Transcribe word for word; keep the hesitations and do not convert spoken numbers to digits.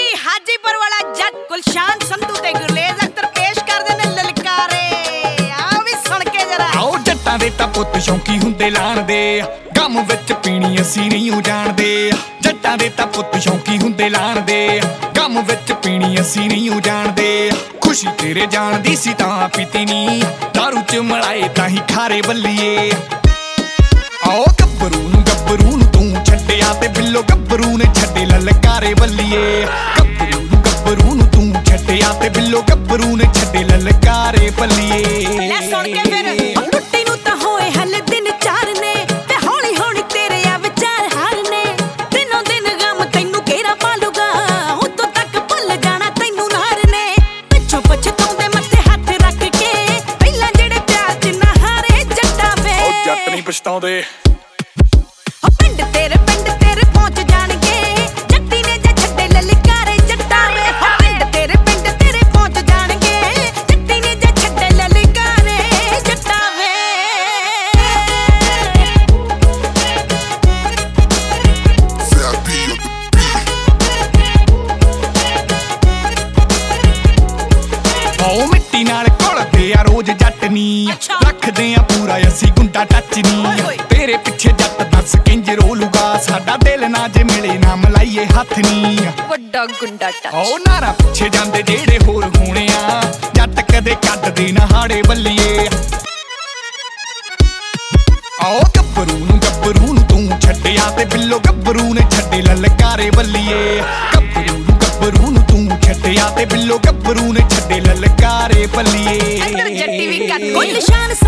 ਹਾਜੀਪੁਰ ਵਾਲਾ ਜੱਟ ਗੁਲਸ਼ਾਨ ਸੰਧੂ ਤੇ ਗੁਰਲੇਜ਼ ਅਖਤਰ ਪੇਸ਼ ਕਰਦੇ ਨੇ ਲਲਕਾਰੇ। ਆ ਵੀ ਸੁਣ ਕੇ ਜਰਾ। ਆਓ ਜੱਟਾਂ ਦੇ ਤਾਂ ਪੁੱਤ ਸ਼ੌਂਕੀ ਹੁੰਦੇ ਲਾਣ ਦੇ, ਗਮ ਵਿੱਚ ਪੀਣੀ ਅਸੀਂ ਨਹੀਂ ਉਹ ਜਾਣਦੇ। ਜੱਟਾਂ ਦੇ ਤਾਂ ਪੁੱਤ ਸ਼ੌਂਕੀ ਹੁੰਦੇ ਲਾਣ ਦੇ, ਗਮ ਵਿੱਚ ਪੀਣੀ ਅਸੀਂ ਨਹੀਂ ਉਹ ਜਾਣਦੇ। ਖੁਸ਼ੀ ਤੇਰੇ ਜਾਣ ਦੀ ਸੀ ਤਾਂ ਪੀਤੀ ਨੀ, ਦਾਰੂ ਚ ਮਲਾਏ ਤਾਂ ਹੀ ਖਾਰੇ ਬੱਲੀਏ। ਆਓ ਗੱਭਰੂ ਨੂੰ ਗੱਭਰੂ ਨੂੰ ਤੂੰ ਛੱਡਿਆ ਤੇ ਬਿੱਲੋ ਗੱਭਰੂ ਨੇ ਛੱਡੇ ਲਲਕਾਰੇ ਬੱਲੀਏ। ਗੱਭਰੂ ਨੂੰ ਗੱਭਰੂ ਨੂੰ ਤੂੰ ਛੱਡਿਆ ਤੇ ਬਿੱਲੋ ਗੱਭਰੂ ਨੇ ਛੱਡੇ ਲਲਕਾਰੇ ਬੱਲੀਏ। ਲੈ ਸੁਣ ਕੇ ਫਿਰ ਟੁੱਟੀ ਨੂੰ ਤਾਂ ਹੋਏ ਹਲੇ ਦਿਨ ਚਾਰ ਨੇ, ਤੇ ਹੌਲੀ ਹੌਲੀ ਤੇਰੇ ਆ ਵਿਚਾਰ ਹਾਰ ਨੇ। ਦਿਨੋਂ ਦਿਨ ਗਮ ਤੈਨੂੰ ਘੇਰਾ ਪਾਲੂਗਾ, ਉਦੋਂ ਤੱਕ ਭੁੱਲ ਜਾਣਾ ਤੈਨੂੰ ਨਾਰ ਨੇ। ਪਿੱਛੋਂ ਪਛਤਾਉਂਦੇ ਮੱਥੇ ਹੱਥ ਰੱਖ ਕੇ, ਪਹਿਲਾਂ ਜਿਹੜੇ ਪਿਆਰ ਚ ਨਾ ਹਾਰੇ ਜੱਟਾਂ ਵੇ। ਉਹ ਜੱਟ ਨਹੀਂ ਪਛਤਾਉਂਦੇ। ਪਿੰਡ ਤੇਰੇ ਪਿੰਡ ਤੇਰੇ ਪਹੁੰਚ ਜਾਣਗੇ, ਜੱਟੀ ਨੇ ਜੇ ਛੱਡੇ ਲਲਕਾਰੇ ਜੱਟਾਂ ਵੇ। ਪਿੰਡ ਤੇਰੇ ਪਿੰਡ ਤੇਰੇ ਪਹੁੰਚ ਜਾਣਗੇ, ਜੱਟੀ ਨੇ ਜੇ ਛੱਡੇ ਲਲਕਾਰੇ ਜੱਟਾਂ ਵੇ। ਆਓ ਮਿੱਟੀ ਨਾਲ ਘੁਲਦੇ ਆ ਰੋਜ਼ ਜੱਟ ਨੀ, ਰੱਖਦੇ ਆ ਪੂਰਾ ਅਸੀਂ ਗੁੰਡਾ ਟੱਚ ਨੀ। ਤੇਰੇ ਪਿੱਛੇ ਜੱਟ ਦੱਸ ਕਿੰਜ ਰੋਲੂਗਾ, ਸਾਡਾ ਦਿਲ ਨਾ ਜੇ ਮਿਲੇ ਨਾ ਮਲਾਈਏ ਹੱਥ ਨੀ। ਵੱਡਾ ਗੁੰਡਾ ਟੱਚ। ਆਓ ਨਾਰਾ ਪਿੱਛੇ ਜਾਂਦੇ ਜਿਹੜੇ ਹੋਰ ਹੋਣੇ ਆ, ਜੱਟ ਕਦੇ ਕੱਢਦੇ ਨਾ ਹਾੜੇ ਬੱਲੀਏ। ਆਓ ਗੱਭਰੂ ਨੂੰ ਗੱਭਰੂ ਨੂੰ ਤੂੰ ਛੱਡਿਆ ਤੇ ਬਿੱਲੋ ਗੱਭਰੂ ਨੇ ਛੱਡੇ ਲਲਕਾਰੇ ਬੱਲੀਏ। ਗੱਭਰੂ ਨੂੰ ਗੱਭਰੂ ਨੂੰ ਤੂੰ ਛੱਡਿਆ ਤੇ ਬਿੱਲੋ ਗੱਭਰੂ ਨੇ ਛੱਡੇ ਲਲਕਾਰੇ ਬੱਲੀਏ। ਜੱਟੀ ਵੀ ਕੱਟ ਗੁਲਸ਼ਾਨ